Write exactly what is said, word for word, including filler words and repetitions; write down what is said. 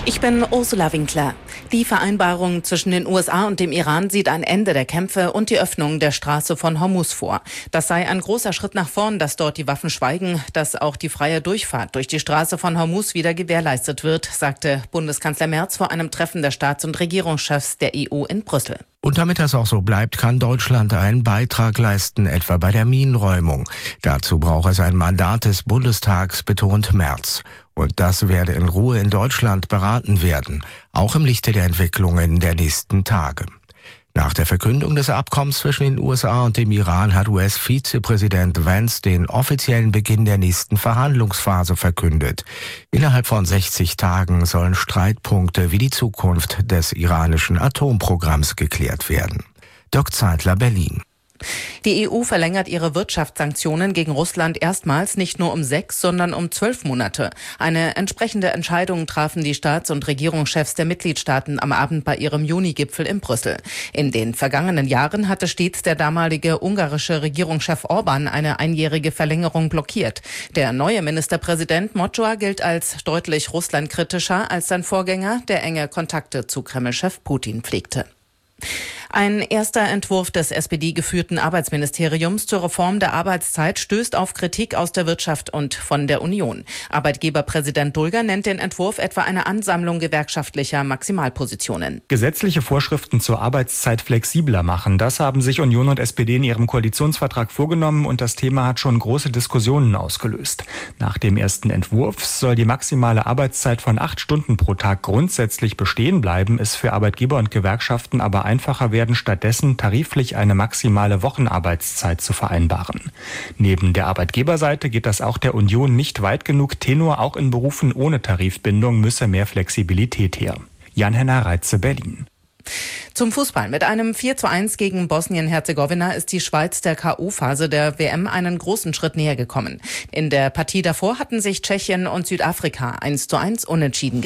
Ich bin Ursula Winkler. Die Vereinbarung zwischen den U S A und dem Iran sieht ein Ende der Kämpfe und die Öffnung der Straße von Hormuz vor. Das sei ein großer Schritt nach vorn, dass dort die Waffen schweigen, dass auch die freie Durchfahrt durch die Straße von Hormuz wieder gewährleistet wird, sagte Bundeskanzler Merz vor einem Treffen der Staats- und Regierungschefs der E U in Brüssel. Und damit das auch so bleibt, kann Deutschland einen Beitrag leisten, etwa bei der Minenräumung. Dazu braucht es ein Mandat des Bundestags, betont Merz. Und das werde in Ruhe in Deutschland beraten werden, auch im Lichte der Entwicklungen der nächsten Tage. Nach der Verkündung des Abkommens zwischen den U S A und dem Iran hat U S-Vizepräsident Vance den offiziellen Beginn der nächsten Verhandlungsphase verkündet. Innerhalb von sechzig Tagen sollen Streitpunkte wie die Zukunft des iranischen Atomprogramms geklärt werden. Dirk Zeitler, Berlin. Die E U verlängert ihre Wirtschaftssanktionen gegen Russland erstmals nicht nur um sechs, sondern um zwölf Monate. Eine entsprechende Entscheidung trafen die Staats- und Regierungschefs der Mitgliedstaaten am Abend bei ihrem Juni-Gipfel in Brüssel. In den vergangenen Jahren hatte stets der damalige ungarische Regierungschef Orban eine einjährige Verlängerung blockiert. Der neue Ministerpräsident Mocsoa gilt als deutlich russlandkritischer als sein Vorgänger, der enge Kontakte zu Kreml-Chef Putin pflegte. Ein erster Entwurf des S P D-geführten Arbeitsministeriums zur Reform der Arbeitszeit stößt auf Kritik aus der Wirtschaft und von der Union. Arbeitgeberpräsident Dulger nennt den Entwurf etwa eine Ansammlung gewerkschaftlicher Maximalpositionen. Gesetzliche Vorschriften zur Arbeitszeit flexibler machen, das haben sich Union und S P D in ihrem Koalitionsvertrag vorgenommen und das Thema hat schon große Diskussionen ausgelöst. Nach dem ersten Entwurf soll die maximale Arbeitszeit von acht Stunden pro Tag grundsätzlich bestehen bleiben, es für Arbeitgeber und Gewerkschaften aber einfacher werden, stattdessen tariflich eine maximale Wochenarbeitszeit zu vereinbaren. Neben der Arbeitgeberseite geht das auch der Union nicht weit genug. Tenor, auch in Berufen ohne Tarifbindung müsse mehr Flexibilität her. Jan-Henner Reitze, Berlin. Zum Fußball. Mit einem vier zu eins gegen Bosnien-Herzegowina ist die Schweiz der K O-Phase der W M einen großen Schritt näher gekommen. In der Partie davor hatten sich Tschechien und Südafrika eins zu eins unentschieden